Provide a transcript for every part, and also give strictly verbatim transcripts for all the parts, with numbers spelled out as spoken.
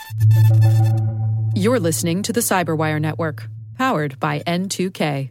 You're listening to the Cyberwire Network, powered by N two K.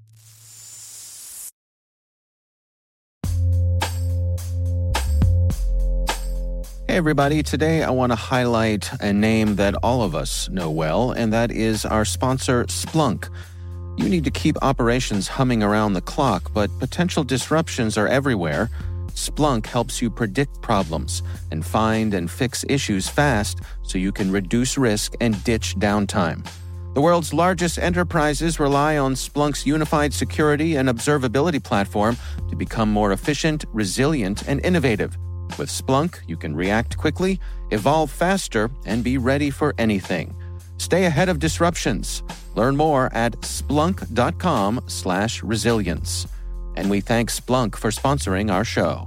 Hey everybody, today I want to highlight a name that all of us know well, and that is our sponsor, Splunk. You need to keep operations humming around the clock, but potential disruptions are everywhere. Splunk helps you predict problems and find and fix issues fast so you can reduce risk and ditch downtime. The world's largest enterprises rely on Splunk's unified security and observability platform to become more efficient, resilient, and innovative. With Splunk, you can react quickly, evolve faster, and be ready for anything. Stay ahead of disruptions. Learn more at splunk.com slash resilience. And we thank Splunk for sponsoring our show.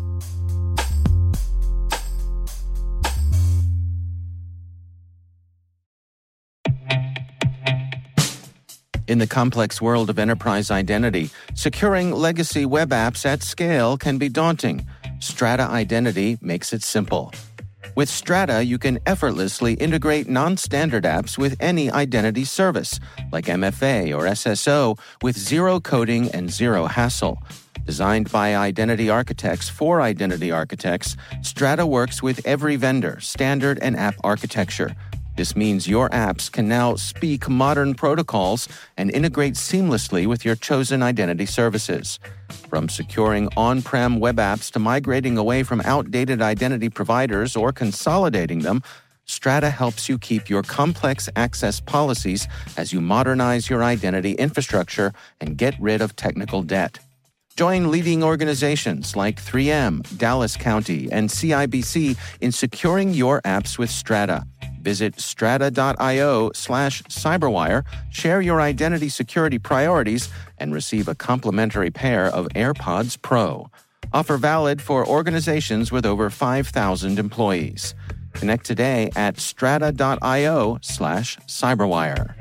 In the complex world of enterprise identity, securing legacy web apps at scale can be daunting. Strata Identity makes it simple. With Strata, you can effortlessly integrate non-standard apps with any identity service, like M F A or S S O, with zero coding and zero hassle. Designed by identity architects for identity architects, Strata works with every vendor, standard, and app architecture. This means your apps can now speak modern protocols and integrate seamlessly with your chosen identity services. From securing on-prem web apps to migrating away from outdated identity providers or consolidating them, Strata helps you keep your complex access policies as you modernize your identity infrastructure and get rid of technical debt. Join leading organizations like three M, Dallas County, and C I B C in securing your apps with Strata. Visit strata.io slash cyberwire, share your identity security priorities, and receive a complimentary pair of AirPods Pro. Offer valid for organizations with over five thousand employees. Connect today at strata.io slash cyberwire.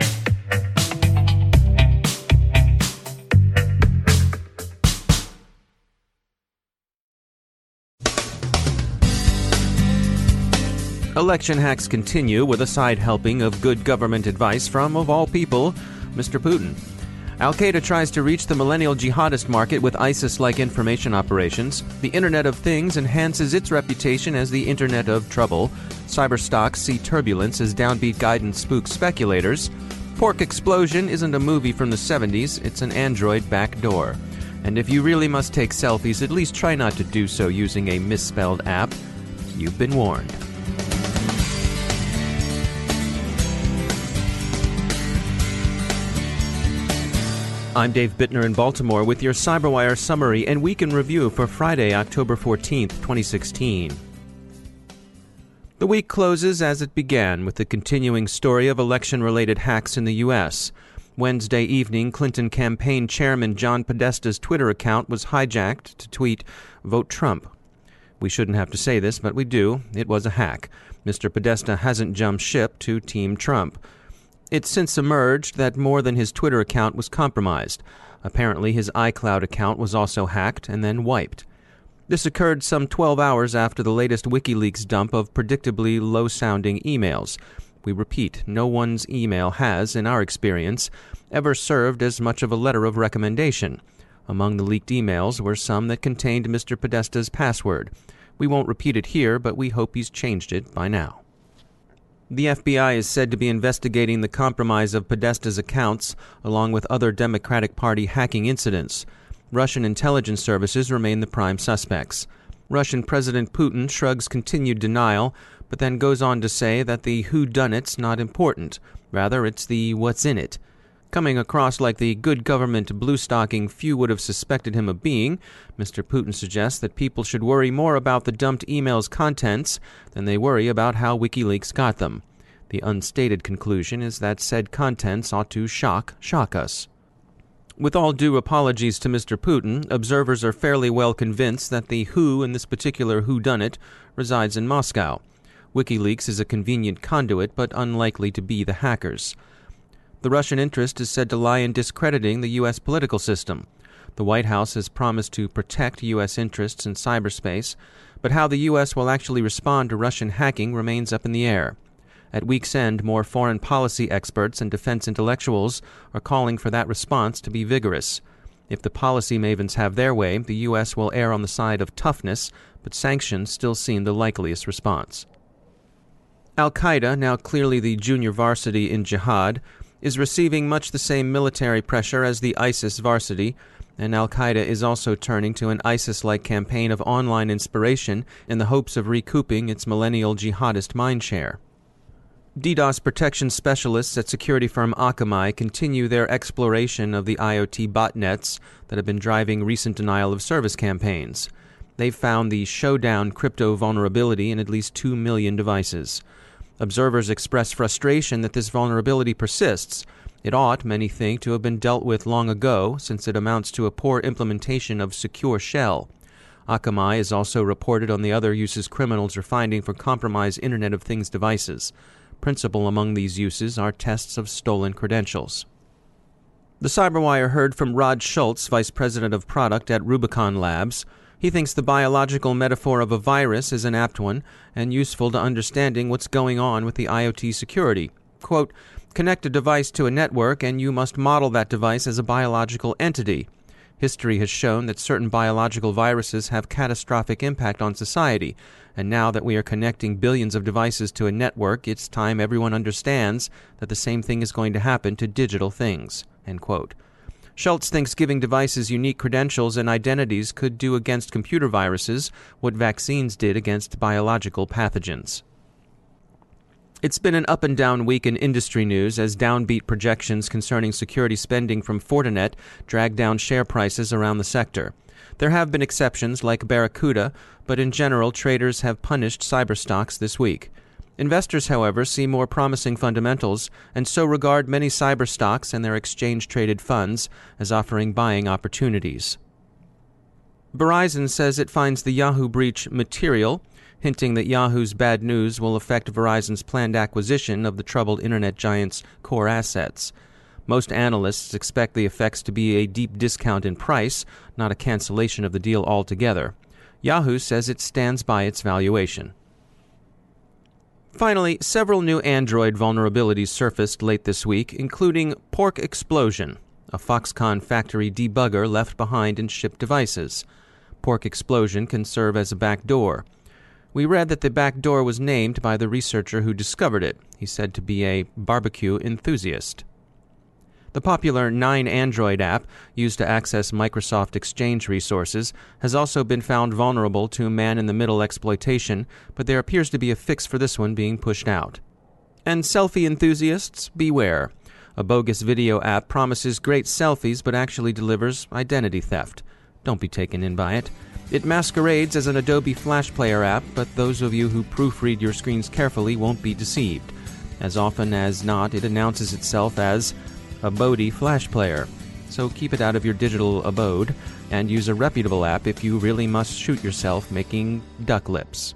Election hacks continue with a side helping of good government advice from, of all people, Mister Putin. Al-Qaeda tries to reach the millennial jihadist market with ISIS-like information operations. The Internet of Things enhances its reputation as the Internet of Trouble. Cyber stocks see turbulence as downbeat guidance spooks speculators. Pork Explosion isn't a movie from the seventies, it's an Android backdoor. And if you really must take selfies, at least try not to do so using a misspelled app. You've been warned. I'm Dave Bittner in Baltimore with your CyberWire summary and week in review for Friday, October fourteenth, twenty sixteen. The week closes as it began with the continuing story of election-related hacks in the U S. Wednesday evening, Clinton campaign chairman John Podesta's Twitter account was hijacked to tweet, "Vote Trump." We shouldn't have to say this, but we do. It was a hack. Mister Podesta hasn't jumped ship to Team Trump. It's since emerged that more than his Twitter account was compromised. Apparently, his iCloud account was also hacked and then wiped. This occurred some twelve hours after the latest WikiLeaks dump of predictably low-sounding emails. We repeat, no one's email has, in our experience, ever served as much of a letter of recommendation. Among the leaked emails were some that contained Mister Podesta's password. We won't repeat it here, but we hope he's changed it by now. The F B I is said to be investigating the compromise of Podesta's accounts, along with other Democratic Party hacking incidents. Russian intelligence services remain the prime suspects. Russian President Putin shrugs continued denial, but then goes on to say that the whodunit's not important. Rather, it's the what's in it. Coming across like the good government blue-stocking few would have suspected him of being, Mister Putin suggests that people should worry more about the dumped emails' contents than they worry about how WikiLeaks got them. The unstated conclusion is that said contents ought to shock, shock us. With all due apologies to Mister Putin, observers are fairly well convinced that the who in this particular whodunit resides in Moscow. WikiLeaks is a convenient conduit, but unlikely to be the hackers. The Russian interest is said to lie in discrediting the U S political system. The White House has promised to protect U S interests in cyberspace, but how the U S will actually respond to Russian hacking remains up in the air. At week's end, more foreign policy experts and defense intellectuals are calling for that response to be vigorous. If the policy mavens have their way, the U S will err on the side of toughness, but sanctions still seem the likeliest response. Al-Qaeda, now clearly the junior varsity in jihad, is receiving much the same military pressure as the ISIS varsity, and Al-Qaeda is also turning to an ISIS-like campaign of online inspiration in the hopes of recouping its millennial jihadist mindshare. DDoS protection specialists at security firm Akamai continue their exploration of the IoT botnets that have been driving recent denial-of-service campaigns. They've found the Showdown crypto vulnerability in at least two million devices. Observers express frustration that this vulnerability persists. It ought, many think, to have been dealt with long ago, since it amounts to a poor implementation of Secure Shell. Akamai is also reported on the other uses criminals are finding for compromised Internet of Things devices. Principal among these uses are tests of stolen credentials. The Cyberwire heard from Rod Schultz, Vice President of Product at Rubicon Labs. He thinks the biological metaphor of a virus is an apt one and useful to understanding what's going on with the IoT security. Quote, connect a device to a network and you must model that device as a biological entity. History has shown that certain biological viruses have catastrophic impact on society, and now that we are connecting billions of devices to a network, it's time everyone understands that the same thing is going to happen to digital things. End quote. Schultz thinks giving devices unique credentials and identities could do against computer viruses what vaccines did against biological pathogens. It's been an up-and-down week in industry news as downbeat projections concerning security spending from Fortinet drag down share prices around the sector. There have been exceptions like Barracuda, but in general, traders have punished cyber stocks this week. Investors, however, see more promising fundamentals and so regard many cyber stocks and their exchange-traded funds as offering buying opportunities. Verizon says it finds the Yahoo breach material, hinting that Yahoo's bad news will affect Verizon's planned acquisition of the troubled internet giant's core assets. Most analysts expect the effects to be a deep discount in price, not a cancellation of the deal altogether. Yahoo says it stands by its valuation. Finally, several new Android vulnerabilities surfaced late this week, including Pork Explosion, a Foxconn factory debugger left behind in shipped devices. Pork Explosion can serve as a backdoor. We read that the backdoor was named by the researcher who discovered it. He's said to be a barbecue enthusiast. The popular Nine Android app, used to access Microsoft Exchange resources, has also been found vulnerable to man-in-the-middle exploitation, but there appears to be a fix for this one being pushed out. And selfie enthusiasts, beware. A bogus video app promises great selfies but actually delivers identity theft. Don't be taken in by it. It masquerades as an Adobe Flash Player app, but those of you who proofread your screens carefully won't be deceived. As often as not, it announces itself as Abode Flash Player. So keep it out of your digital abode, and use a reputable app if you really must shoot yourself making duck lips.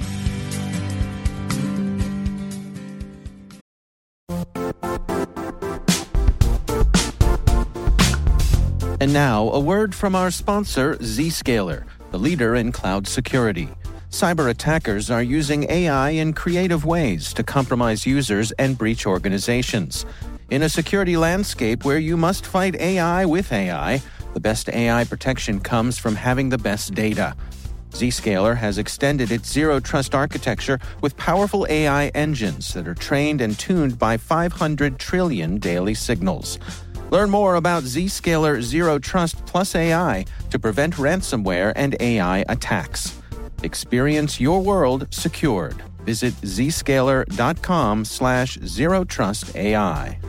And now, a word from our sponsor, Zscaler, the leader in cloud security. Cyber attackers are using A I in creative ways to compromise users and breach organizations. In a security landscape where you must fight A I with A I, the best A I protection comes from having the best data. Zscaler has extended its zero-trust architecture with powerful A I engines that are trained and tuned by five hundred trillion daily signals. Learn more about Zscaler Zero Trust Plus A I to prevent ransomware and A I attacks. Experience your world secured. Visit zscaler.com slash zero trust AI.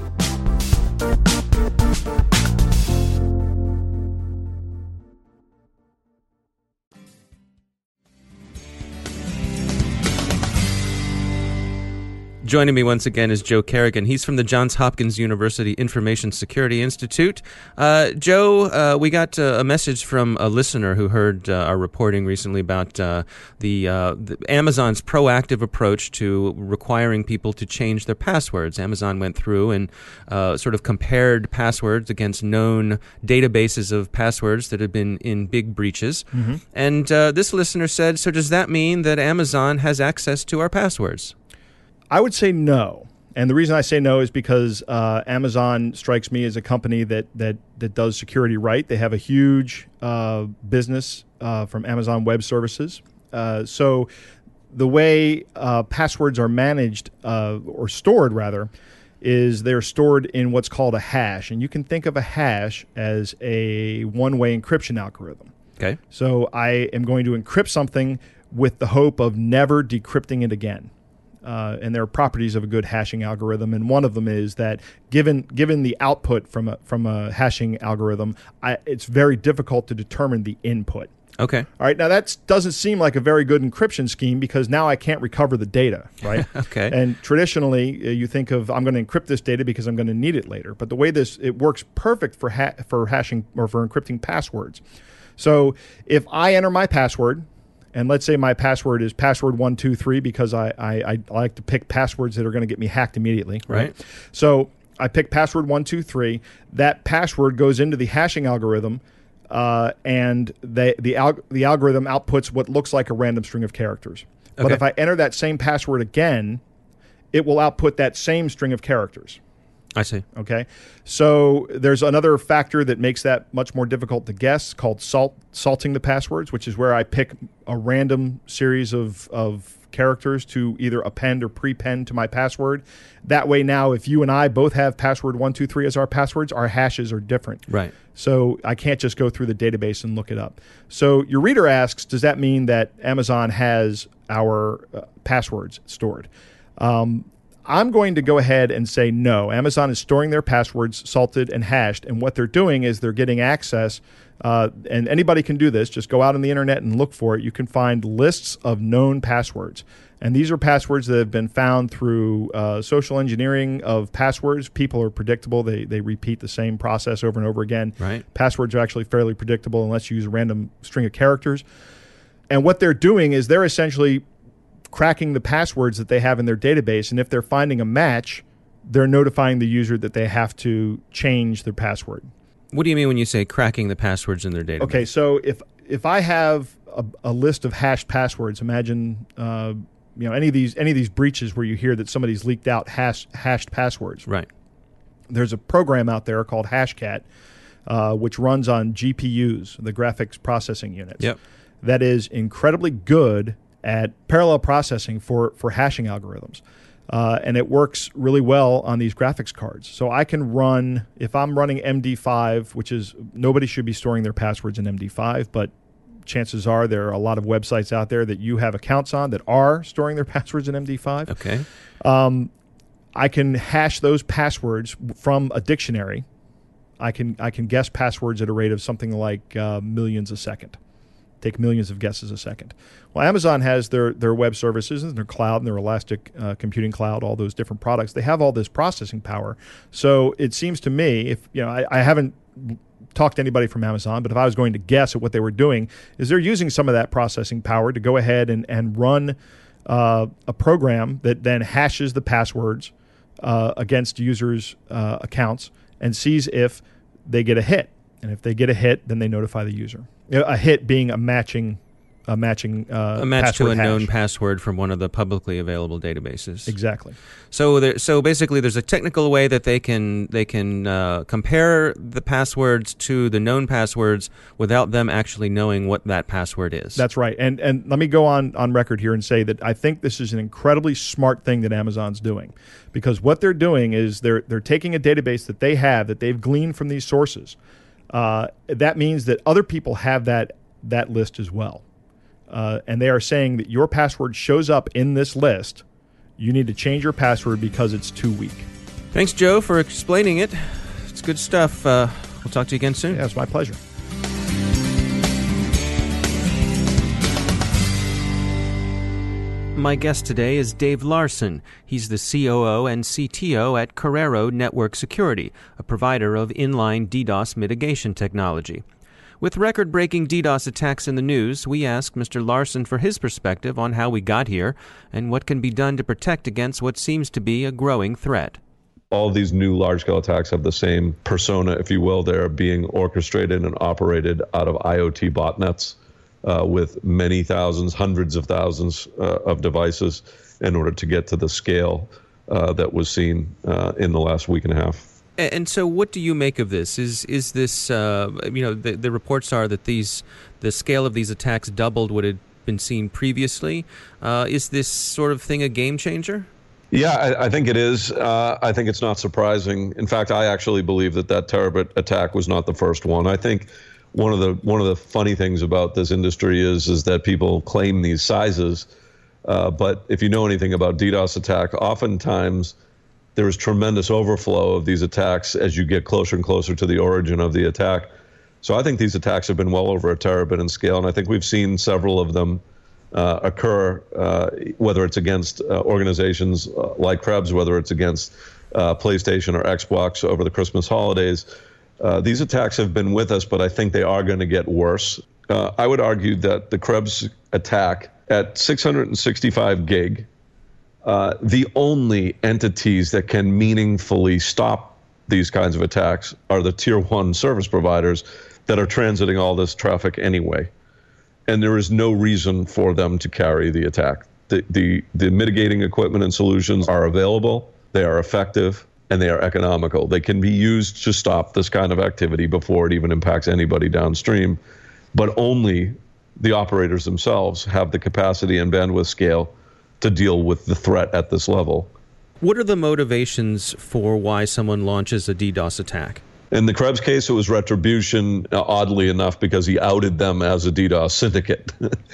Joining me once again is Joe Kerrigan. He's from the Johns Hopkins University Information Security Institute. Uh, Joe, uh, we got uh, a message from a listener who heard uh, our reporting recently about uh, the, uh, the Amazon's proactive approach to requiring people to change their passwords. Amazon went through and uh, sort of compared passwords against known databases of passwords that had been in big breaches. Mm-hmm. And uh, this listener said, so does that mean that Amazon has access to our passwords? I would say no. And the reason I say no is because uh, Amazon strikes me as a company that that that does security right. They have a huge uh, business uh, from Amazon Web Services. Uh, so the way uh, passwords are managed uh, or stored, rather, is they're stored in what's called a hash. And you can think of a hash as a one-way encryption algorithm. Okay. So I am going to encrypt something with the hope of never decrypting it again. Uh, and there are properties of a good hashing algorithm, and one of them is that given given the output from a from a hashing algorithm, I, it's very difficult to determine the input. Okay. All right. Now that doesn't seem like a very good encryption scheme because now I can't recover the data, right? Okay. And traditionally, uh, you think of I'm going to encrypt this data because I'm going to need it later. But the way this it works perfect for ha- for hashing or for encrypting passwords. So if I enter my password. And let's say my password is password one two three because I, I, I like to pick passwords that are going to get me hacked immediately. Right? Right. So I pick password one two three. That password goes into the hashing algorithm, uh, and they, the al- the algorithm outputs what looks like a random string of characters. Okay. But if I enter that same password again, it will output that same string of characters. I see. Okay, so there's another factor that makes that much more difficult to guess called salt, salting the passwords, which is where I pick a random series of, of characters to either append or prepend to my password. That way now, if you and I both have password one two three as our passwords, our hashes are different. Right. So I can't just go through the database and look it up. So your reader asks, does that mean that Amazon has our uh, passwords stored? Um, I'm going to go ahead and say no. Amazon is storing their passwords salted and hashed, and what they're doing is they're getting access, uh, and anybody can do this. Just go out on the internet and look for it. You can find lists of known passwords, and these are passwords that have been found through uh, social engineering of passwords. People are predictable. They they repeat the same process over and over again. Right. Passwords are actually fairly predictable unless you use a random string of characters. And what they're doing is they're essentially cracking the passwords that they have in their database, and if they're finding a match, they're notifying the user that they have to change their password. What do you mean when you say cracking the passwords in their database? Okay, so if if I have a, a list of hashed passwords, imagine uh, you know any of these any of these breaches where you hear that somebody's leaked out hash, hashed passwords. Right. There's a program out there called Hashcat, uh, which runs on G P Us, the graphics processing units. Yep. That is incredibly good at parallel processing for, for hashing algorithms. Uh, and it works really well on these graphics cards. So I can run, if I'm running M D five, which is, nobody should be storing their passwords in M D five, but chances are there are a lot of websites out there that you have accounts on that are storing their passwords in M D five. Okay. Um, I can hash those passwords from a dictionary. I can I can guess passwords at a rate of something like uh, millions a second. Take millions of guesses a second. Well, Amazon has their, their web services and their cloud and their elastic uh, computing cloud, all those different products. They have all this processing power. So it seems to me, if you know, I, I haven't talked to anybody from Amazon, but if I was going to guess at what they were doing, is they're using some of that processing power to go ahead and, and run uh, a program that then hashes the passwords uh, against users' uh, accounts and sees if they get a hit. And if they get a hit, then they notify the user. A hit being a matching, a matching uh, a match to a hash. known password from one of the publicly available databases. Exactly. So, there, so basically, there's a technical way that they can they can uh, compare the passwords to the known passwords without them actually knowing what that password is. That's right. And and let me go on on record here and say that I think this is an incredibly smart thing that Amazon's doing, because what they're doing is they're they're taking a database that they have that they've gleaned from these sources. Uh, that means that other people have that that list as well. Uh, and they are saying that your password shows up in this list. You need to change your password because it's too weak. Thanks, Joe, for explaining it. It's good stuff. Uh, we'll talk to you again soon. Yeah, it's my pleasure. My guest today is Dave Larson. He's the C O O and C T O at Carrero Network Security, a provider of inline DDoS mitigation technology. With record-breaking DDoS attacks in the news, we asked Mister Larson for his perspective on how we got here and what can be done to protect against what seems to be a growing threat. All of these new large-scale attacks have the same persona, if you will. They're being orchestrated and operated out of IoT botnets uh, with many thousands, hundreds of thousands uh, of devices. in order to get to the scale uh, that was seen uh, in the last week and a half. And so, what do you make of this? Is is this uh, you know the, the reports are that these the scale of these attacks doubled what had been seen previously. Uh, is this sort of thing a game changer? Yeah, I, I think it is. Uh, I think it's not surprising. In fact, I actually believe that that Terabit attack was not the first one. I think one of the one of the funny things about this industry is is that people claim these sizes, uh, but if you know anything about DDoS attack, oftentimes there is tremendous overflow of these attacks as you get closer and closer to the origin of the attack. So I think these attacks have been well over a terabit in scale, and I think we've seen several of them uh, occur, uh, whether it's against uh, organizations uh, like Krebs, whether it's against uh, PlayStation or Xbox over the Christmas holidays. Uh, these attacks have been with us, but I think they are going to get worse. Uh, I would argue that the Krebs attack at six hundred sixty-five gig, uh, the only entities that can meaningfully stop these kinds of attacks are the tier one service providers that are transiting all this traffic anyway. And there is no reason for them to carry the attack. The, the, the mitigating equipment and solutions are available, they are effective, and they are economical. They can be used to stop this kind of activity before it even impacts anybody downstream. But only the operators themselves have the capacity and bandwidth scale to deal with the threat at this level. What are the motivations for why someone launches a DDoS attack? In the Krebs case, it was retribution, uh, oddly enough, because he outed them as a DDoS syndicate.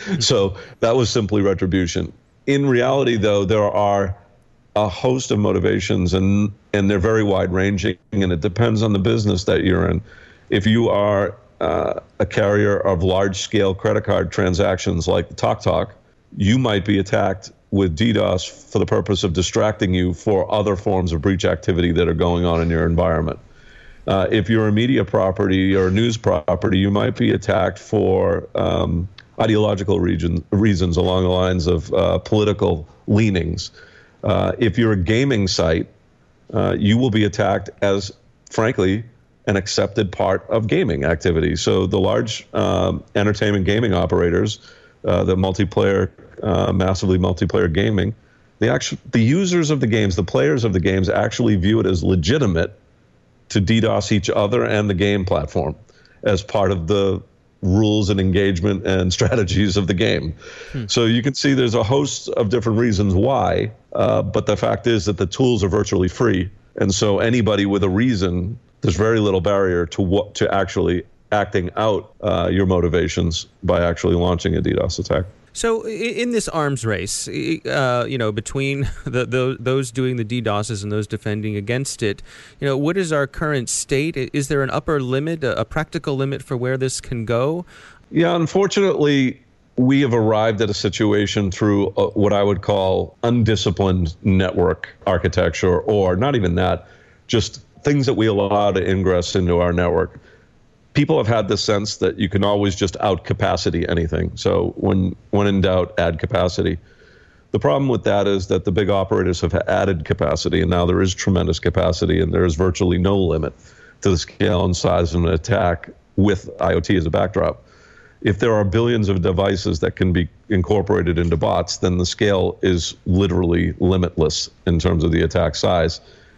So that was simply retribution. In reality, though, there are a host of motivations, and, and they're very wide-ranging, and it depends on the business that you're in. If you are uh, a carrier of large-scale credit card transactions like TalkTalk, you might be attacked with DDoS for the purpose of distracting you for other forms of breach activity that are going on in your environment. Uh, if you're a media property or a news property, you might be attacked for um, ideological region, reasons along the lines of uh, political leanings. Uh, if you're a gaming site, uh, you will be attacked as, frankly, an accepted part of gaming activity. So the large um, entertainment gaming operators, uh, the multiplayer, uh, massively multiplayer gaming, the actual, the users of the games, the players of the games actually view it as legitimate to DDoS each other and the game platform as part of the rules and engagement and strategies of the game. Hmm. So you can see there's a host of different reasons why, uh, but the fact is that the tools are virtually free. And so anybody with a reason, there's very little barrier to what to actually acting out uh, your motivations by actually launching a DDoS attack. So in this arms race, uh, you know, between the, the, those doing the DDoSes and those defending against it, you know, what is our current state? Is there an upper limit, a, a practical limit for where this can go? Yeah, unfortunately, we have arrived at a situation through a, what I would call undisciplined network architecture, or not even that, just things that we allow to ingress into our network. People have had the sense that you can always just out capacity anything. So when when in doubt, add capacity. The problem with that is that the big operators have added capacity, and now there is tremendous capacity, and there is virtually no limit to the scale and size of an attack with IoT as a backdrop. If there are billions of devices that can be incorporated into bots, then the scale is literally limitless in terms of the attack size.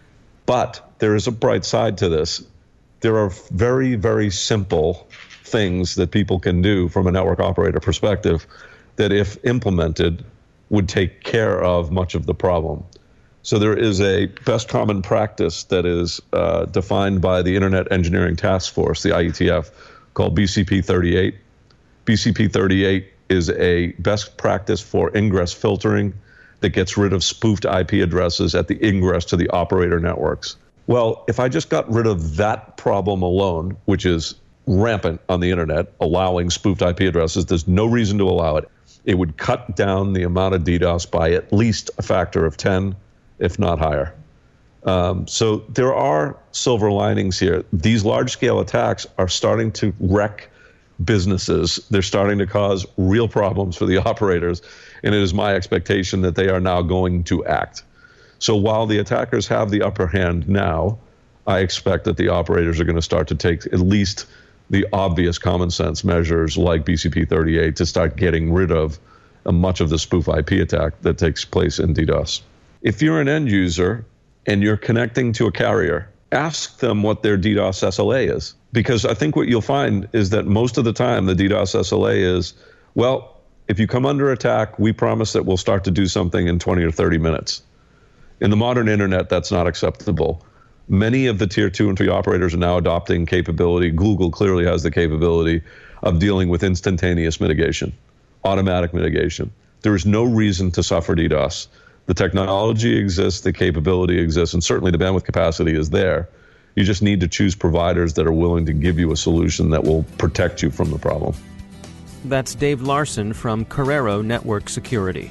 But there is a bright side to this. There are very, very simple things that people can do from a network operator perspective that, if implemented, would take care of much of the problem. So there is a best common practice that is uh, defined by the Internet Engineering Task Force, the I E T F, called B C P thirty-eight. B C P thirty-eight is a best practice for ingress filtering that gets rid of spoofed I P addresses at the ingress to the operator networks. Well, if I just got rid of that problem alone, which is rampant on the internet, allowing spoofed I P addresses, there's no reason to allow it. It would cut down the amount of DDoS by at least a factor of ten, if not higher. Um, so there are silver linings here. These large-scale attacks are starting to wreck businesses. They're starting to cause real problems for the operators, and it is my expectation that they are now going to act. So while the attackers have the upper hand now, I expect that the operators are going to start to take at least the obvious common sense measures like B C P thirty-eight to start getting rid of uh, much of the spoof I P attack that takes place in DDoS. If you're an end user and you're connecting to a carrier, ask them what their DDoS S L A is. Because I think what you'll find is that most of the time the DDoS S L A is, well, if you come under attack, we promise that we'll start to do something in twenty or thirty minutes. In the modern internet, that's not acceptable. Many of the tier two and three operators are now adopting capability. Google clearly has the capability of dealing with instantaneous mitigation, automatic mitigation. There is no reason to suffer DDoS. The technology exists, the capability exists, and certainly the bandwidth capacity is there. You just need to choose providers that are willing to give you a solution that will protect you from the problem. That's Dave Larson from Carrero Network Security.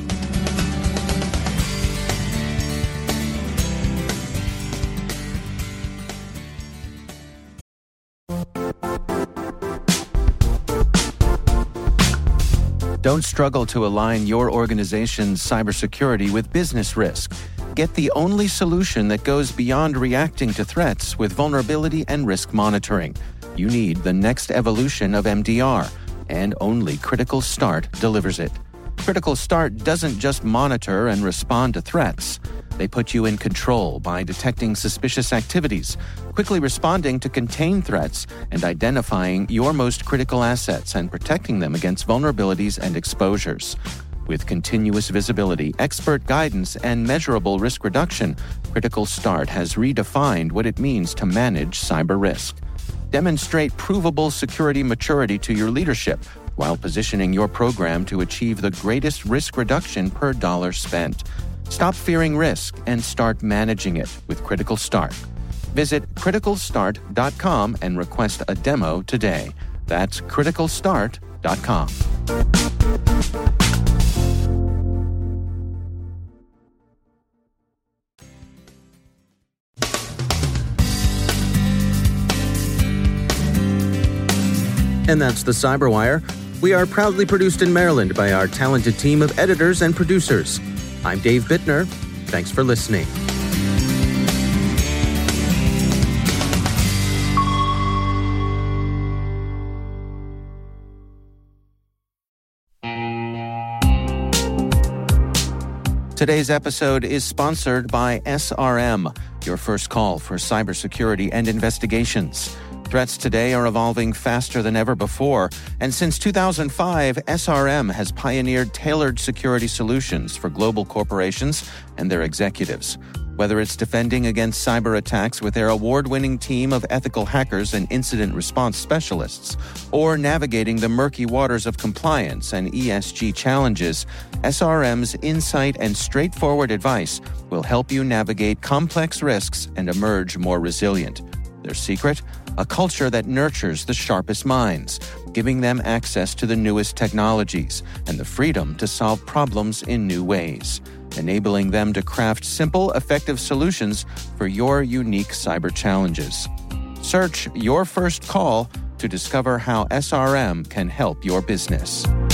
Don't struggle to align your organization's cybersecurity with business risk. Get the only solution that goes beyond reacting to threats with vulnerability and risk monitoring. You need the next evolution of M D R, and only Critical Start delivers it. Critical Start doesn't just monitor and respond to threats. They put you in control by detecting suspicious activities, quickly responding to contain threats, and identifying your most critical assets and protecting them against vulnerabilities and exposures. With continuous visibility, expert guidance, and measurable risk reduction, Critical Start has redefined what it means to manage cyber risk. Demonstrate provable security maturity to your leadership while positioning your program to achieve the greatest risk reduction per dollar spent. Stop fearing risk and start managing it with Critical Start. Visit critical start dot com and request a demo today. That's critical start dot com. And that's the Cyberwire. We are proudly produced in Maryland by our talented team of editors and producers. I'm Dave Bittner. Thanks for listening. Today's episode is sponsored by S R M, your first call for cybersecurity and investigations. Threats today are evolving faster than ever before, and since two thousand five, S R M has pioneered tailored security solutions for global corporations and their executives. Whether it's defending against cyber attacks with their award-winning team of ethical hackers and incident response specialists, or navigating the murky waters of compliance and E S G challenges, S R M's insight and straightforward advice will help you navigate complex risks and emerge more resilient. Their secret? A culture that nurtures the sharpest minds, giving them access to the newest technologies and the freedom to solve problems in new ways, enabling them to craft simple, effective solutions for your unique cyber challenges. Search Your First Call to discover how S R M can help your business.